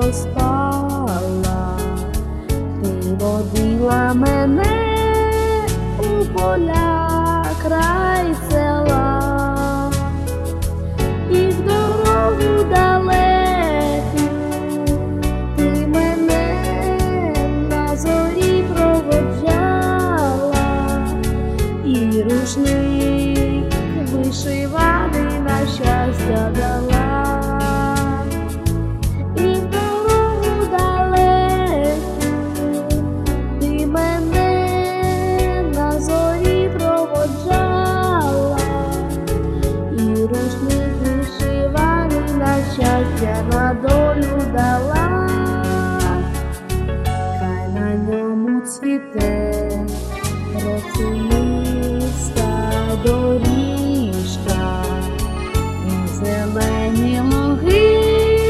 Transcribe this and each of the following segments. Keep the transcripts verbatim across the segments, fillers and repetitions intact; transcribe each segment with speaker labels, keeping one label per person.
Speaker 1: не спала, ти водила мене у поля край села, і в дорогу далеку ти мене на зорі проводжала, і рушник вишиваний на щастя дала. Щастя на долю дала, хай на ньому цвіте росиста доріжка, і зелені луги,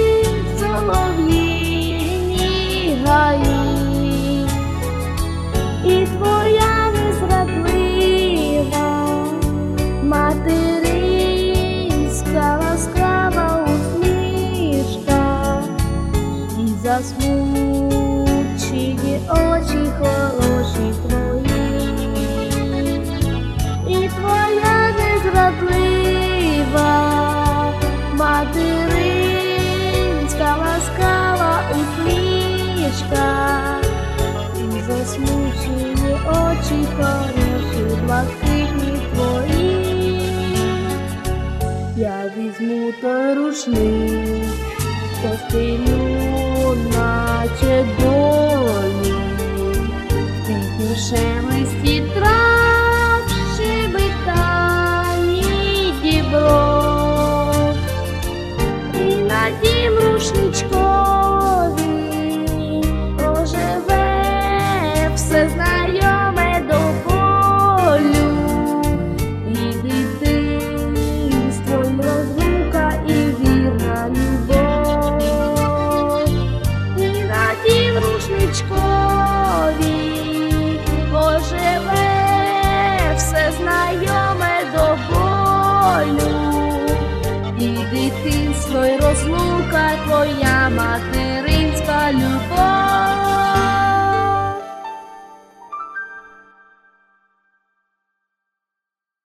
Speaker 1: солов'їні гаї, і твоя незрадлива материнська ласкава засмучені очі хороші твої, і твоя незрадлива материнська ласкава усмішка, і засмучені очі хороші блакитні твої. Я візьму той рушник, постелю наче долі, в тихім шелесті трав.